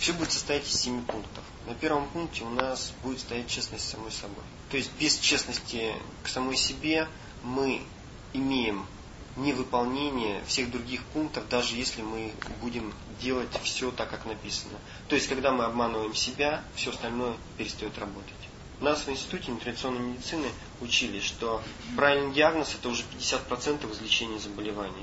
Все будет состоять из 7 пунктов. На первом пункте у нас будет стоять честность с самой собой. То есть без честности к самой себе мы имеем невыполнение всех других пунктов, даже если мы будем делать все так, как написано. То есть когда мы обманываем себя, все остальное перестает работать. У нас в институте нетрадиционной медицины учили, что правильный диагноз – это уже 50% излечения заболевания.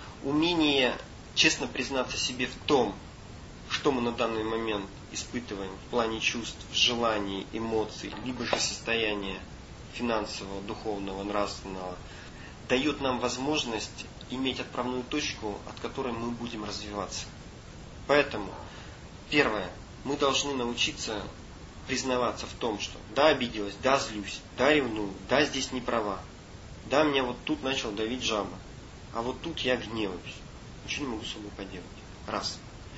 Умение честно признаться себе в том, что мы на данный момент испытываем в плане чувств, желаний, эмоций, либо же состояния финансового, духовного, нравственного, дает нам возможность иметь отправную точку, от которой мы будем развиваться. Поэтому, первое, мы должны научиться признаваться в том, что да, обиделась, да, злюсь, да, ревную, да, здесь не права, да, меня вот тут начал давить жаба, а вот тут я гневаюсь. Ничего не могу с собой поделать. Раз.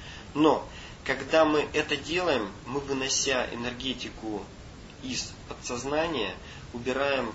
Но, когда мы это делаем, мы, вынося энергетику из подсознания, убираем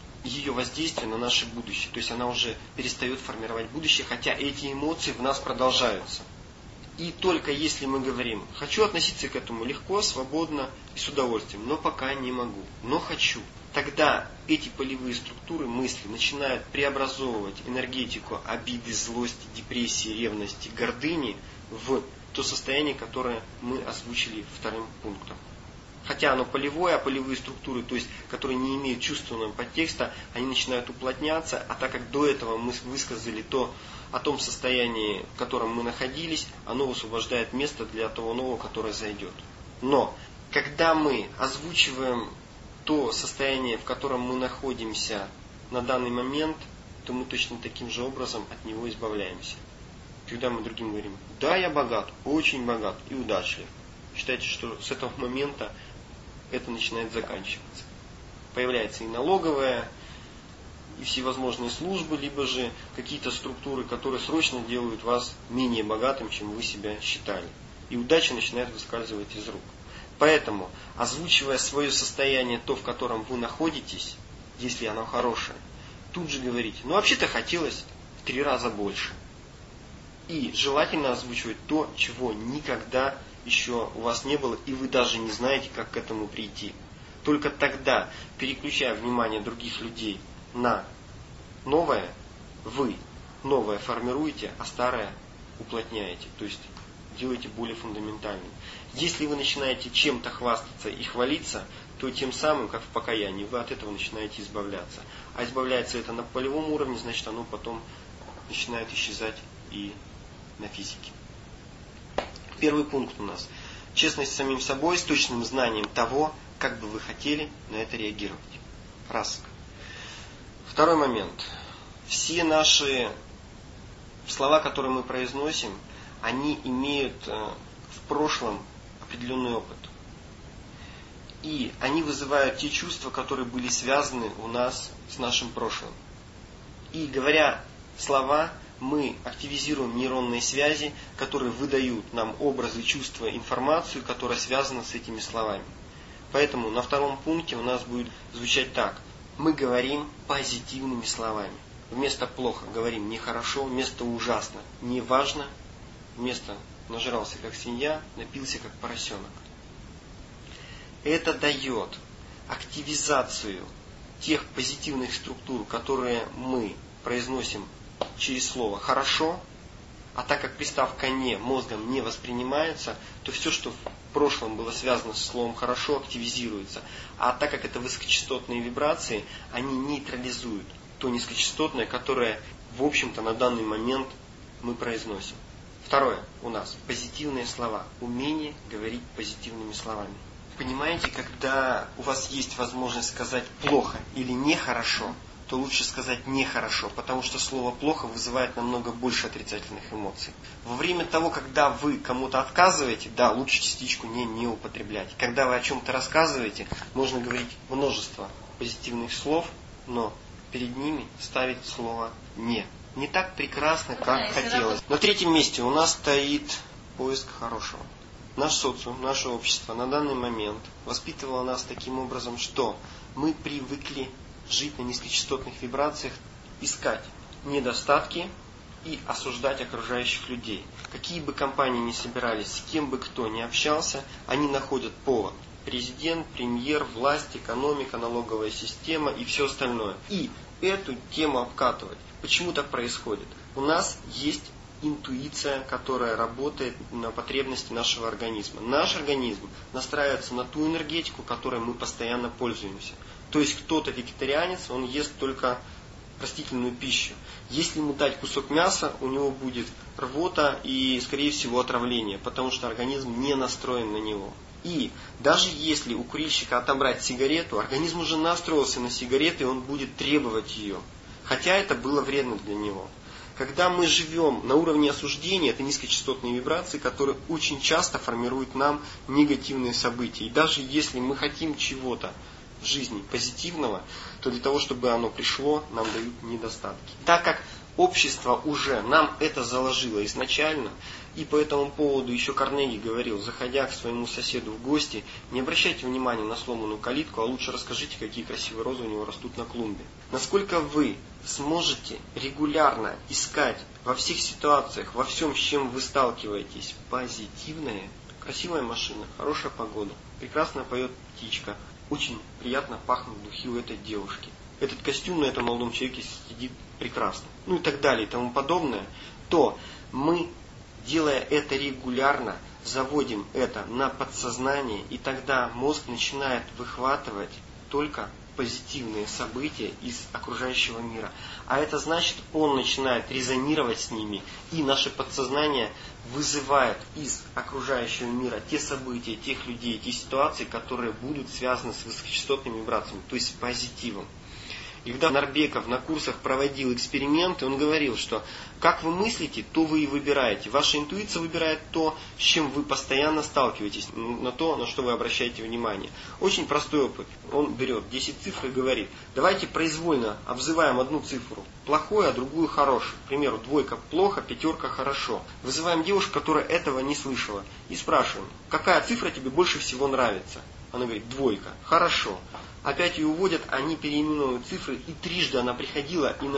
ее воздействие на наше будущее. То есть она уже перестает формировать будущее, хотя эти эмоции в нас продолжаются. И только если мы говорим, хочу относиться к этому легко, свободно и с удовольствием, но пока не могу, но хочу, тогда эти полевые структуры мысли начинают преобразовывать энергетику обиды, злости, депрессии, ревности, гордыни в то состояние, которое мы озвучили вторым пунктом. Хотя оно полевое, а полевые структуры, то есть, которые не имеют чувственного подтекста, они начинают уплотняться, а так как до этого мы высказали то о том состоянии, в котором мы находились, оно высвобождает место для того нового, которое зайдет. Но, когда мы озвучиваем то состояние, в котором мы находимся на данный момент, то мы точно таким же образом от него избавляемся. Когда мы другим говорим, да, я богат, очень богат и удачлив. Считайте, что с этого момента это начинает заканчиваться. Появляется и налоговая, и всевозможные службы, либо же какие-то структуры, которые срочно делают вас менее богатым, чем вы себя считали. И удача начинает выскальзывать из рук. Поэтому, озвучивая свое состояние, то, в котором вы находитесь, если оно хорошее, тут же говорите, ну вообще-то хотелось в 3 раза больше. И желательно озвучивать то, чего никогда еще у вас не было, и вы даже не знаете, как к этому прийти. Только тогда, переключая внимание других людей на новое, вы новое формируете, а старое уплотняете, то есть делаете более фундаментальным. Если вы начинаете чем-то хвастаться и хвалиться, то тем самым, как в покаянии, вы от этого начинаете избавляться. А избавляется это на полевом уровне, значит оно потом начинает исчезать и на физике. Первый пункт у нас. Честность с самим собой, с точным знанием того, как бы вы хотели на это реагировать. Раз. Второй момент. Все наши слова, которые мы произносим, они имеют в прошлом определенный опыт. И они вызывают те чувства, которые были связаны у нас с нашим прошлым. И говоря слова, мы активизируем нейронные связи, которые выдают нам образы, чувства, информацию, которая связана с этими словами. Поэтому на втором пункте у нас будет звучать так. Мы говорим позитивными словами. Вместо плохо говорим нехорошо, вместо ужасно неважно, вместо нажрался как свинья, напился как поросенок. Это дает активизацию тех позитивных структур, которые мы произносим через слово «хорошо», а так как приставка «не» мозгом не воспринимается, то все, что в прошлом было связано со словом «хорошо», активизируется. А так как это высокочастотные вибрации, они нейтрализуют то низкочастотное, которое, в общем-то, на данный момент мы произносим. Второе у нас позитивные слова. Умение говорить позитивными словами. Понимаете, когда у вас есть возможность сказать «плохо» или «нехорошо», то лучше сказать нехорошо, потому что слово «плохо» вызывает намного больше отрицательных эмоций. Во время того, когда вы кому-то отказываете, да, лучше частичку не употреблять. Когда вы о чем-то рассказываете, можно говорить множество позитивных слов, но перед ними ставить слово «не». Не так прекрасно, как хотелось. На третьем месте у нас стоит поиск хорошего. Наш социум, наше общество на данный момент воспитывало нас таким образом, что мы привыкли жить на низкочастотных вибрациях, искать недостатки, и осуждать окружающих людей. Какие бы компании ни собирались, с кем бы кто ни общался, они находят повод. Президент, премьер, власть, экономика, налоговая система и все остальное. И эту тему обкатывать. Почему так происходит? У нас есть интуиция, которая работает на потребности нашего организма. Наш организм настраивается на ту энергетику, которой мы постоянно пользуемся. То есть кто-то вегетарианец, он ест только растительную пищу. Если ему дать кусок мяса, у него будет рвота и, скорее всего, отравление, потому что организм не настроен на него. И даже если у курильщика отобрать сигарету, организм уже настроился на сигарету, и он будет требовать ее. Хотя это было вредно для него. Когда мы живем на уровне осуждения, это низкочастотные вибрации, которые очень часто формируют нам негативные события. И даже если мы хотим чего-то в жизни позитивного, то для того, чтобы оно пришло, нам дают недостатки. Так как общество уже нам это заложило изначально, и по этому поводу еще Карнеги говорил, заходя к своему соседу в гости, не обращайте внимания на сломанную калитку, а лучше расскажите, какие красивые розы у него растут на клумбе. Насколько вы сможете регулярно искать во всех ситуациях, во всем, с чем вы сталкиваетесь, позитивное, красивая машина, хорошая погода, прекрасно поет птичка, очень приятно пахнут духи у этой девушки. Этот костюм на этом молодом человеке сидит прекрасно. Ну и так далее и тому подобное. То мы, делая это регулярно, заводим это на подсознание, и тогда мозг начинает выхватывать только позитивные события из окружающего мира. А это значит, он начинает резонировать с ними, и наше подсознание вызывает из окружающего мира те события, тех людей, те ситуации, которые будут связаны с высокочастотными вибрациями, то есть с позитивом. И когда Нарбеков на курсах проводил эксперименты, он говорил, что как вы мыслите, то вы и выбираете. Ваша интуиция выбирает то, с чем вы постоянно сталкиваетесь, на то, на что вы обращаете внимание. Очень простой опыт. Он берет 10 цифр и говорит, давайте произвольно обзываем одну цифру плохой, а другую хорошей. К примеру, 2 плохо, 5 хорошо. Вызываем девушку, которая этого не слышала, и спрашиваем, какая цифра тебе больше всего нравится? Она говорит, 2, хорошо. Опять ее уводят, они переименуют цифры, и трижды она приходила и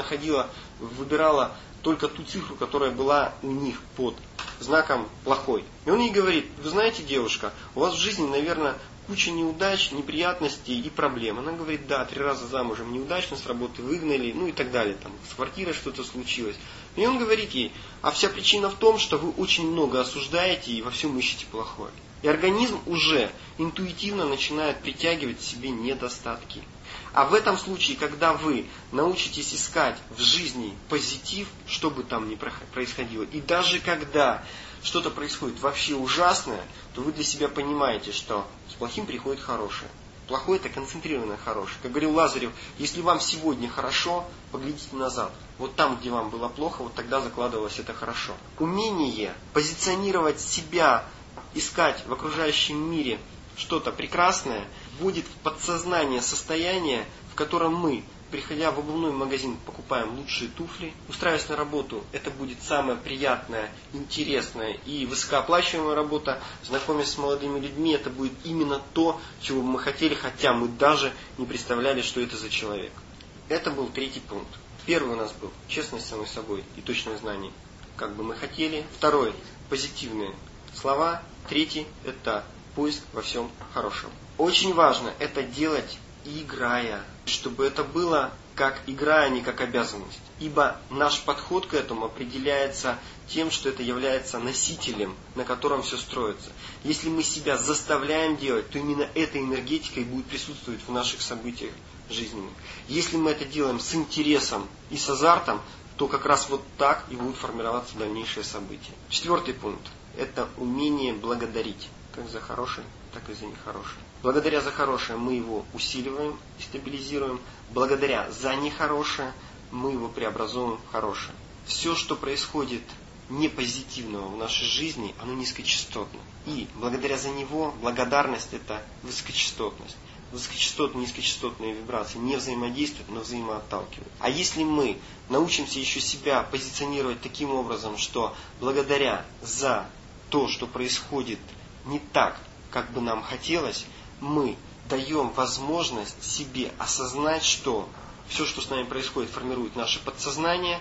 выбирала только ту цифру, которая была у них под знаком плохой. И он ей говорит, вы знаете, девушка, у вас в жизни, наверное, куча неудач, неприятностей и проблем. Она говорит, да, 3 раза замужем неудачно, с работы выгнали, ну и так далее, там, с квартирой что-то случилось. И он говорит ей, а вся причина в том, что вы очень много осуждаете и во всем ищете плохое. И организм уже интуитивно начинает притягивать к себе недостатки. А в этом случае, когда вы научитесь искать в жизни позитив, что бы там ни происходило, и даже когда что-то происходит вообще ужасное, то вы для себя понимаете, что с плохим приходит хорошее. Плохое – это концентрированное хорошее. Как говорил Лазарев, если вам сегодня хорошо, поглядите назад. Вот там, где вам было плохо, вот тогда закладывалось это хорошо. Умение позиционировать себя, искать в окружающем мире что-то прекрасное, вводит в подсознание состояние, в котором мы, приходя в обувной магазин, покупаем лучшие туфли, устраиваясь на работу, это будет самая приятная, интересная и высокооплачиваемая работа, знакомясь с молодыми людьми, это будет именно то, чего мы хотели, хотя мы даже не представляли, что это за человек. Это был 3-й пункт. Первый у нас был честность с самой собой и точное знание, как бы мы хотели. 2-й позитивные слова. 3-й это поиск во всем хорошем. Очень важно это делать играя, чтобы это было как игра, а не как обязанность. Ибо наш подход к этому определяется тем, что это является носителем, на котором все строится. Если мы себя заставляем делать, то именно эта энергетика и будет присутствовать в наших событиях жизненных. Если мы это делаем с интересом и с азартом, то как раз вот так и будут формироваться дальнейшие события. 4-й пункт – это умение благодарить. Как за хорошее, так и за нехорошее. Благодаря за хорошее мы его усиливаем и стабилизируем. Благодаря за нехорошее мы его преобразуем в хорошее. Все, что происходит непозитивного в нашей жизни, оно низкочастотно. И благодаря за него благодарность – это высокочастотность. Высокочастотные и низкочастотные вибрации не взаимодействуют, но взаимоотталкивают. А если мы научимся еще себя позиционировать таким образом, что благодаря за то, что происходит не так, как бы нам хотелось, мы даем возможность себе осознать, что все, что с нами происходит, формирует наше подсознание,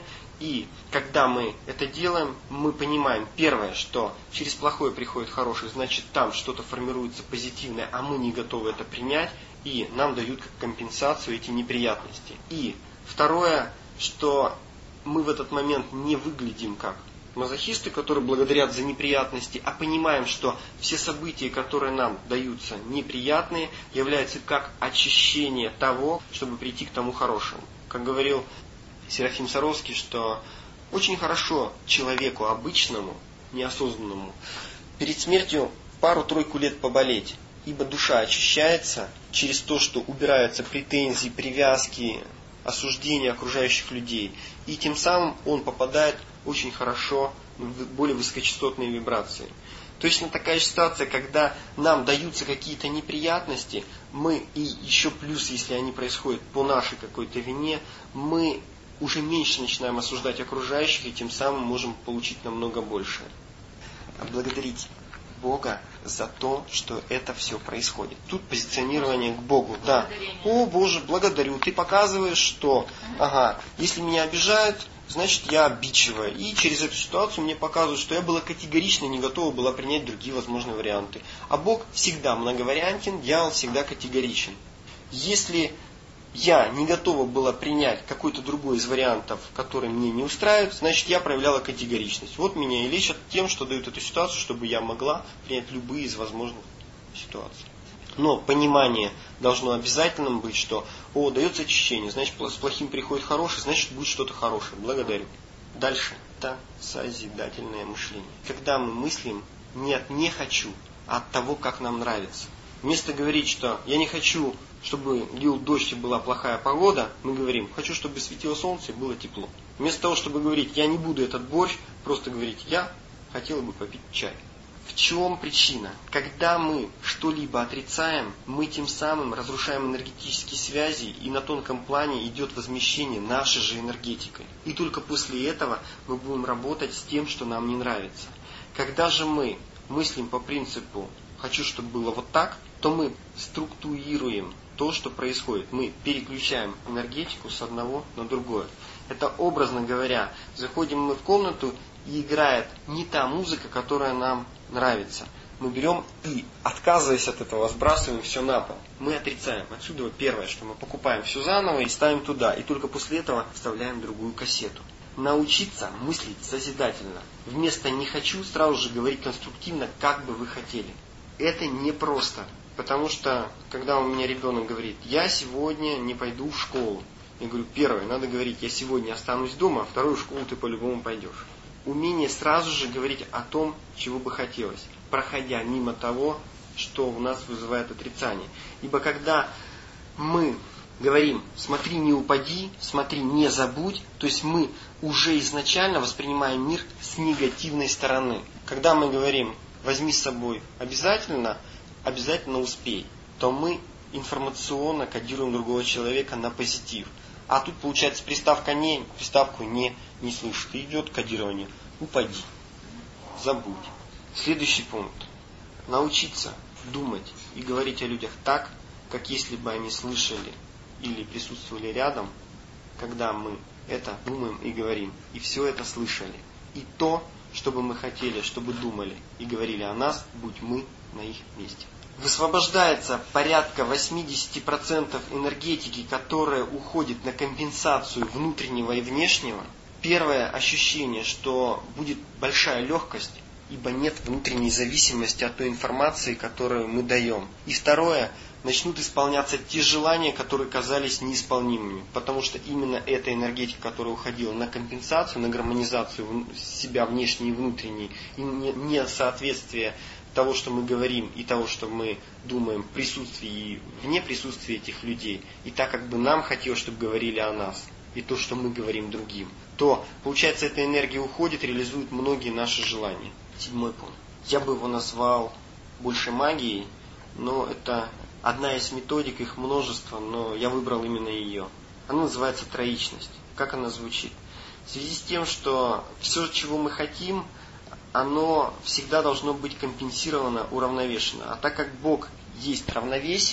И когда мы это делаем, мы понимаем, первое, что через плохое приходит хорошее, значит там что-то формируется позитивное, а мы не готовы это принять, и нам дают как компенсацию эти неприятности. И второе, что мы в этот момент не выглядим как мазохисты, которые благодарят за неприятности, а понимаем, что все события, которые нам даются неприятные, являются как очищение того, чтобы прийти к тому хорошему. Как говорил Серафим Саровский, что очень хорошо человеку обычному, неосознанному, перед смертью пару-тройку лет поболеть, ибо душа очищается через то, что убираются претензии, привязки, осуждения окружающих людей, и тем самым он попадает очень хорошо в более высокочастотные вибрации. Точно такая же ситуация, когда нам даются какие-то неприятности, мы, и еще плюс, если они происходят по нашей какой-то вине, мы уже меньше начинаем осуждать окружающих, и тем самым можем получить намного больше. Благодарить Бога за то, что это все происходит. Тут позиционирование к Богу. Да. О, Боже, благодарю. Ты показываешь, что если меня обижают, значит я обидчивая. И через эту ситуацию мне показывают, что я была категорично не готова была принять другие возможные варианты. А Бог всегда многовариантен, дьявол всегда категоричен. Если я не готова была принять какой-то другой из вариантов, который мне не устраивает, значит я проявляла категоричность. Вот меня и лечат тем, что дают эту ситуацию, чтобы я могла принять любые из возможных ситуаций. Но понимание должно обязательным быть, что дается очищение, значит с плохим приходит хорошее, значит будет что-то хорошее. Благодарю. Дальше. Это созидательное мышление. Когда мы мыслим не от «не хочу», а от того, как нам нравится. Вместо говорить, что я не хочу, чтобы лил дождь и была плохая погода, мы говорим, хочу, чтобы светило солнце и было тепло. Вместо того, чтобы говорить, я не буду этот борщ, просто говорить, я хотела бы попить чай. В чем причина? Когда мы что-либо отрицаем, мы тем самым разрушаем энергетические связи, и на тонком плане идет возмещение нашей же энергетикой. И только после этого мы будем работать с тем, что нам не нравится. Когда же мы мыслим по принципу «хочу, чтобы было вот так», то мы структурируем то, что происходит. Мы переключаем энергетику с одного на другое. Это, образно говоря, заходим мы в комнату, и играет не та музыка, которая нам нравится. Мы берем и, отказываясь от этого, сбрасываем все на пол. Мы отрицаем. Отсюда первое, что мы покупаем все заново и ставим туда. И только после этого вставляем другую кассету. Научиться мыслить созидательно. Вместо «не хочу» сразу же говорить конструктивно, как бы вы хотели. Это непросто. Потому что, когда у меня ребенок говорит, я сегодня не пойду в школу. Я говорю, первое, надо говорить, я сегодня останусь дома, а вторую в школу ты по-любому пойдешь. Умение сразу же говорить о том, чего бы хотелось, проходя мимо того, что у нас вызывает отрицание. Ибо когда мы говорим, смотри, не упади, смотри, не забудь, то есть мы уже изначально воспринимаем мир с негативной стороны. Когда мы говорим, возьми с собой обязательно успей, то мы информационно кодируем другого человека на позитив. А тут получается приставка «не», приставку «не» не слышит. И идет кодирование «упади», «забудь». Следующий пункт. Научиться думать и говорить о людях так, как если бы они слышали или присутствовали рядом, когда мы это думаем и говорим. И все это слышали. И то, что бы мы хотели, чтобы думали и говорили о нас, будь мы на их месте. Высвобождается порядка 80% энергетики, которая уходит на компенсацию внутреннего и внешнего. Первое ощущение, что будет большая легкость, ибо нет внутренней зависимости от той информации, которую мы даем. И второе, начнут исполняться те желания, которые казались неисполнимыми, потому что именно эта энергетика, которая уходила на компенсацию, на гармонизацию себя внешней и внутренней, и несоответствие того, что мы говорим, и того, что мы думаем в присутствии и вне присутствия этих людей, и так, как бы нам хотелось, чтобы говорили о нас, и то, что мы говорим другим, то, получается, эта энергия уходит, реализует многие наши желания. 7 пункт. Я бы его назвал больше магией, но это одна из методик, их множество, но я выбрал именно ее. Она называется троичность. Как она звучит? В связи с тем, что все, чего мы хотим, оно всегда должно быть компенсировано, уравновешено. А так как Бог есть равновесие,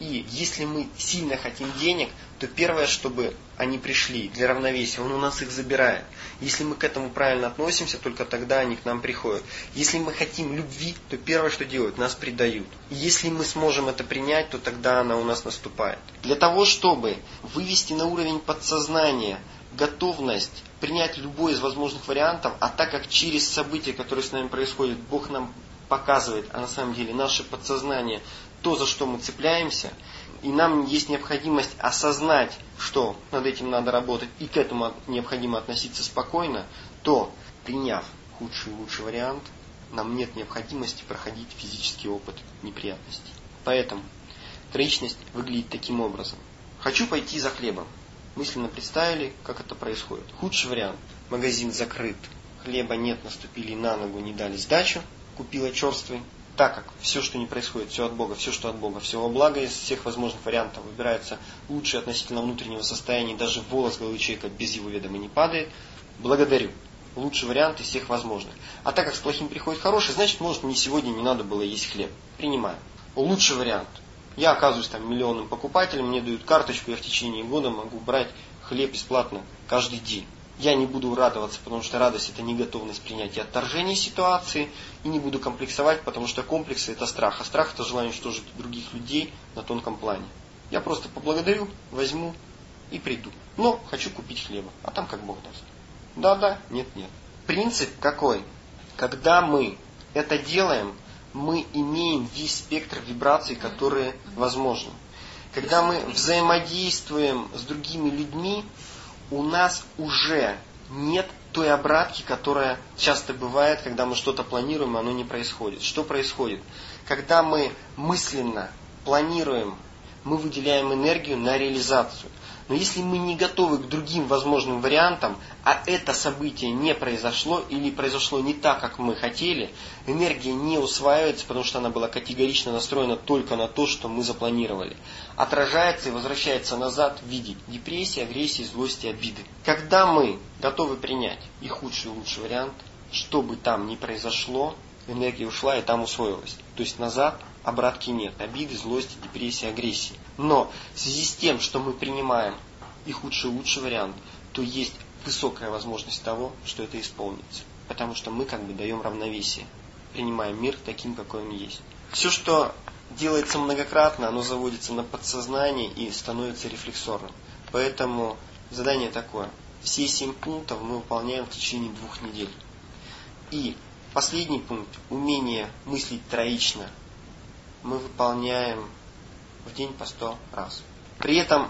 И если мы сильно хотим денег, то первое, чтобы они пришли для равновесия, он у нас их забирает. Если мы к этому правильно относимся, только тогда они к нам приходят. Если мы хотим любви, то первое, что делают, нас предают. И если мы сможем это принять, то тогда она у нас наступает. Для того, чтобы вывести на уровень подсознания готовность принять любой из возможных вариантов, а так как через события, которые с нами происходят, Бог нам показывает, а на самом деле наше подсознание, то, за что мы цепляемся, и нам есть необходимость осознать, что над этим надо работать, и к этому необходимо относиться спокойно, то, приняв худший и лучший вариант, нам нет необходимости проходить физический опыт неприятностей. Поэтому троичность выглядит таким образом. Хочу пойти за хлебом. Мысленно представили, как это происходит. Худший вариант. Магазин закрыт, хлеба нет, наступили на ногу, не дали сдачу, купила черствый. Так как все, что не происходит, все от Бога, все, что от Бога, все во благо, из всех возможных вариантов выбирается лучший относительно внутреннего состояния, даже волос головы человека без его ведома не падает. Благодарю. Лучший вариант из всех возможных. А так как с плохим приходит хороший, значит, может, мне сегодня не надо было есть хлеб. Принимаю. Лучший вариант. Я оказываюсь там миллионным покупателем, мне дают карточку, я в течение года могу брать хлеб бесплатно каждый день. Я не буду радоваться, потому что радость это не готовность принять и отторжение ситуации, и не буду комплексовать, потому что комплексы это страх, а страх это желание уничтожить других людей на тонком плане. Я просто поблагодарю, возьму и приду. Но хочу купить хлеба, а там как Бог даст. Да-да, нет-нет. Принцип какой? Когда мы это делаем, мы имеем весь спектр вибраций, которые возможны. Когда мы взаимодействуем с другими людьми, у нас уже нет той обратки, которая часто бывает, когда мы что-то планируем, оно не происходит. Что происходит? Когда мы мысленно планируем, мы выделяем энергию на реализацию. Но если мы не готовы к другим возможным вариантам, а это событие не произошло или произошло не так, как мы хотели, энергия не усваивается, потому что она была категорично настроена только на то, что мы запланировали. Отражается и возвращается назад в виде депрессии, агрессии, злости, обиды. Когда мы готовы принять и худший, и лучший вариант, что бы там ни произошло, энергия ушла и там усвоилась. То есть назад обратки нет. Обиды, злости, депрессии, агрессии. Но в связи с тем, что мы принимаем и худший, и лучший вариант, то есть высокая возможность того, что это исполнится. Потому что мы как бы даем равновесие. Принимаем мир таким, какой он есть. Все, что делается многократно, оно заводится на подсознание и становится рефлексорным. Поэтому задание такое. Все 7 пунктов мы выполняем в течение 2 недель. И последний пункт, умение мыслить троично, мы выполняем в день по 100 раз. При этом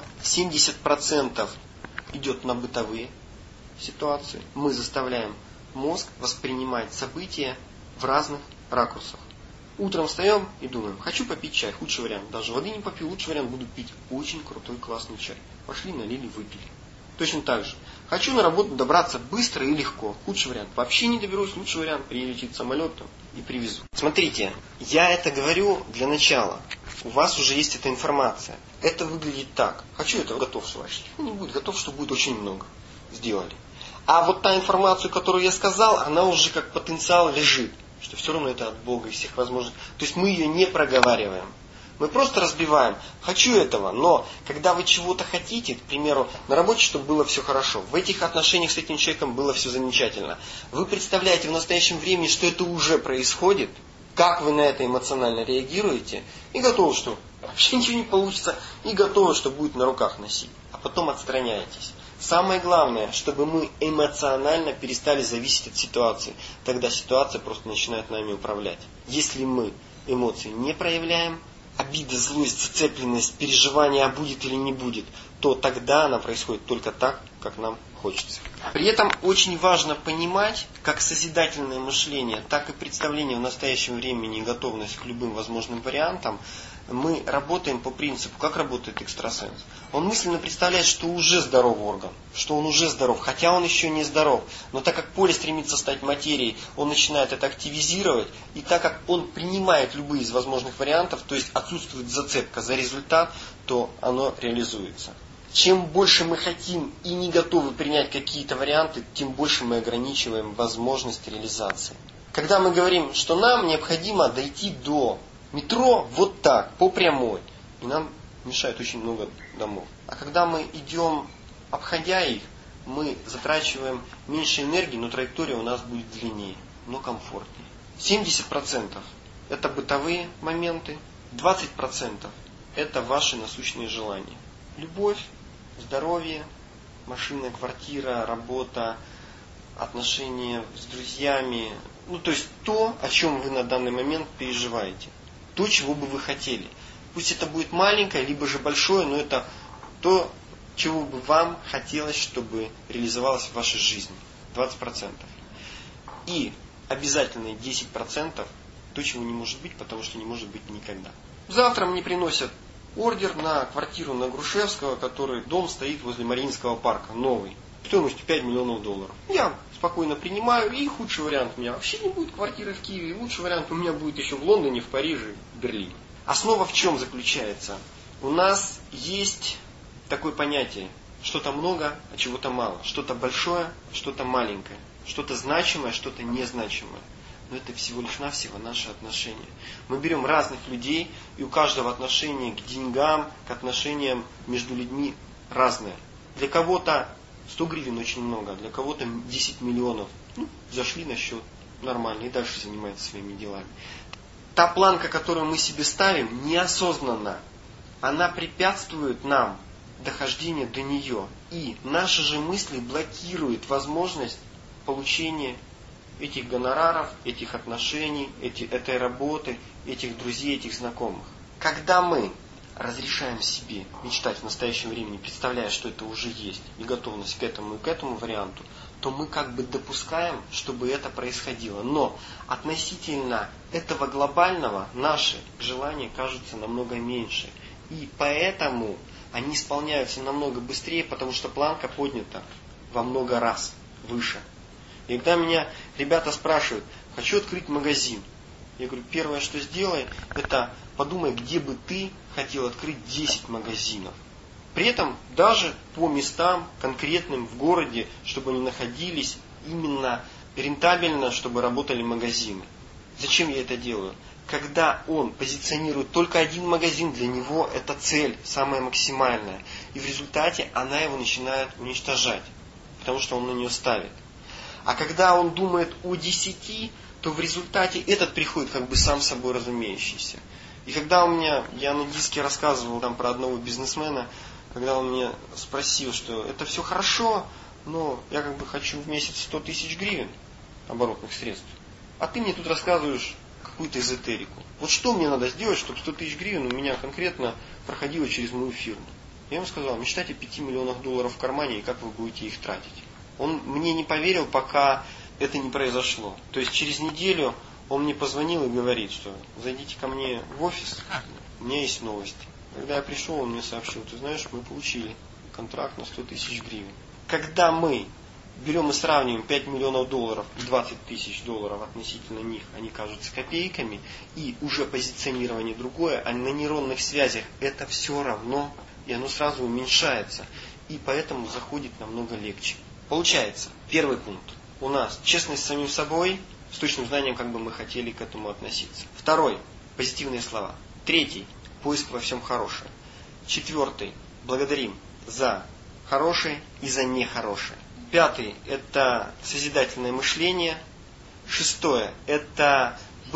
70% идет на бытовые ситуации. Мы заставляем мозг воспринимать события в разных ракурсах. Утром встаем и думаем, хочу попить чай, худший вариант. Даже воды не попью, лучший вариант, буду пить очень крутой, классный чай. Пошли, налили, выпили. Точно так же. Хочу на работу добраться быстро и легко. Худший вариант. Вообще не доберусь, лучший вариант, прилетит самолетом и привезу. Смотрите, я это говорю для начала. У вас уже есть эта информация. Это выглядит так. Хочу это, готов сварщик. Не будет готов, что будет очень много. Сделали. А вот та информация, которую я сказал, она уже как потенциал лежит. Что все равно это от Бога и всех возможных. То есть мы ее не проговариваем. Мы просто разбиваем. Хочу этого, но когда вы чего-то хотите, к примеру, на работе, чтобы было все хорошо, в этих отношениях с этим человеком было все замечательно, вы представляете в настоящем времени, что это уже происходит, как вы на это эмоционально реагируете, и готовы, что вообще ничего не получится, и готовы, что будет на руках носить. А потом отстраняетесь. Самое главное, чтобы мы эмоционально перестали зависеть от ситуации. Тогда ситуация просто начинает нами управлять. Если мы эмоции не проявляем, обида, злость, зацепленность, переживание, а будет или не будет, то тогда она происходит только так, как нам хочется. При этом очень важно понимать, как созидательное мышление, так и представление в настоящем времени и готовность к любым возможным вариантам, мы работаем по принципу, как работает экстрасенс. Он мысленно представляет, что уже здоров орган, что он уже здоров, хотя он еще не здоров. Но так как поле стремится стать материей, он начинает это активизировать. И так как он принимает любые из возможных вариантов, то есть отсутствует зацепка за результат, то оно реализуется. Чем больше мы хотим и не готовы принять какие-то варианты, тем больше мы ограничиваем возможность реализации. Когда мы говорим, что нам необходимо дойти до метро вот так, по прямой, и нам мешает очень много домов. А когда мы идем, обходя их, мы затрачиваем меньше энергии, но траектория у нас будет длиннее, но комфортнее. 70% это бытовые моменты, 20% это ваши насущные желания. Любовь, здоровье, машина, квартира, работа, отношения с друзьями. То есть то, о чем вы на данный момент переживаете. То, чего бы вы хотели. Пусть это будет маленькое, либо же большое, но это то, чего бы вам хотелось, чтобы реализовалось в вашей жизни. 20%. И обязательные 10% то, чего не может быть, потому что не может быть никогда. Завтра мне приносят ордер на квартиру на Грушевского, который дом стоит возле Мариинского парка, новый, стоимостью $5 миллионов. Я спокойно принимаю, и худший вариант у меня вообще не будет квартиры в Киеве, и лучший вариант у меня будет еще в Лондоне, в Париже, в Берлине. Основа в чем заключается? У нас есть такое понятие, что-то много, а чего-то мало, что-то большое, что-то маленькое, что-то значимое, что-то незначимое. Но это всего лишь навсего наши отношения. Мы берем разных людей, и у каждого отношение к деньгам, к отношениям между людьми разное. Для кого-то 100 гривен очень много, для кого-то 10 миллионов. Зашли на счет, нормально, и дальше занимаются своими делами. Та планка, которую мы себе ставим, неосознанно, она препятствует нам дохождению до нее. И наши же мысли блокируют возможность получения этих гонораров, этих отношений, этой работы, этих друзей, этих знакомых. Когда мы разрешаем себе мечтать в настоящем времени, представляя, что это уже есть, и готовность к этому и к этому варианту, то мы как бы допускаем, чтобы это происходило. Но относительно этого глобального наши желания кажутся намного меньше. И поэтому они исполняются намного быстрее, потому что планка поднята во много раз выше. И когда меня ребята спрашивают, хочу открыть магазин, я говорю, первое, что сделай, это подумай, где бы ты хотел открыть 10 магазинов. При этом даже по местам конкретным в городе, чтобы они находились именно рентабельно, чтобы работали магазины. Зачем я это делаю? Когда он позиционирует только один магазин, для него это цель, самая максимальная. И в результате она его начинает уничтожать, потому что он на нее ставит. А когда он думает о 10, то в результате этот приходит как бы сам собой разумеющийся. И когда я на диске рассказывал там про одного бизнесмена, когда он меня спросил, что это все хорошо, но я как бы хочу в месяц 100 тысяч гривен оборотных средств. А ты мне тут рассказываешь какую-то эзотерику. Вот что мне надо сделать, чтобы 100 тысяч гривен у меня конкретно проходило через мою фирму? Я ему сказал, мечтайте о $5 миллионах в кармане, и как вы будете их тратить. Он мне не поверил, пока это не произошло. То есть через неделю он мне позвонил и говорит, что зайдите ко мне в офис, у меня есть новости. Когда я пришел, он мне сообщил, ты знаешь, мы получили контракт на 100 тысяч гривен. Когда мы берем и сравниваем $5 миллионов и $20 тысяч относительно них, они кажутся копейками, и уже позиционирование другое, а на нейронных связях это все равно, и оно сразу уменьшается, и поэтому заходит намного легче. Получается, первый пункт. У нас честность с самим собой, с точным знанием, как бы мы хотели к этому относиться. Второй, позитивные слова. Третий, поиск во всем хорошее. Четвертый, благодарим за хорошее и за нехорошее. Пятый, это созидательное мышление. Шестое, это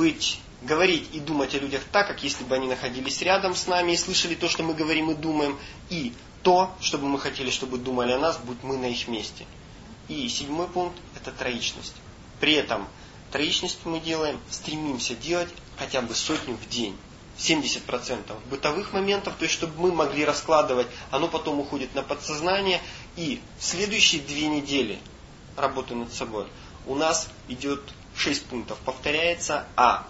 говорить и думать о людях так, как если бы они находились рядом с нами и слышали то, что мы говорим и думаем. И то, что бы мы хотели, чтобы думали о нас, будь мы на их месте. И седьмой пункт – это троичность. При этом троичность мы стремимся делать хотя бы 100 в день. 70% бытовых моментов, то есть чтобы мы могли раскладывать, оно потом уходит на подсознание. И в следующие 2 недели работы над собой у нас идет 6 пунктов, повторяется, а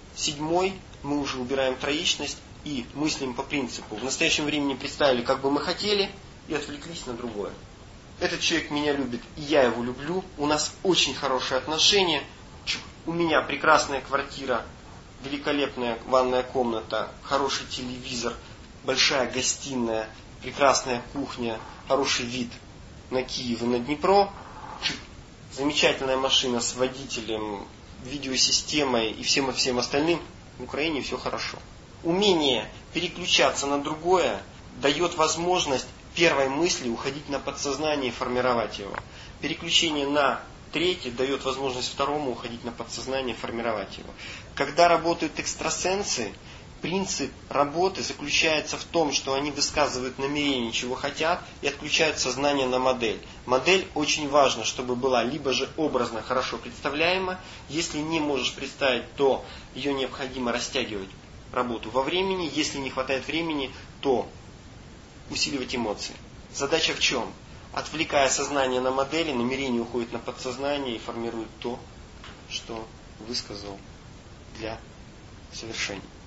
7 мы уже убираем троичность и мыслим по принципу. В настоящем времени представили, как бы мы хотели, и отвлеклись на другое. Этот человек меня любит, и я его люблю. У нас очень хорошие отношения. У меня прекрасная квартира, великолепная ванная комната, хороший телевизор, большая гостиная, прекрасная кухня, хороший вид на Киев и на Днепро, замечательная машина с водителем, видеосистемой и всем остальным. В Украине все хорошо. умение переключаться на другое дает возможность первой мысли уходить на подсознание и формировать его. Переключение на третье дает возможность второму уходить на подсознание и формировать его. Когда работают экстрасенсы, принцип работы заключается в том, что они высказывают намерение, чего хотят, и отключают сознание на модель. Модель очень важна, чтобы была либо же образно хорошо представляема. Если не можешь представить, то ее необходимо растягивать работу во времени. Если не хватает времени, то усиливать эмоции. Задача в чем? Отвлекая сознание на модели, намерение уходит на подсознание и формирует то, что высказал для совершения.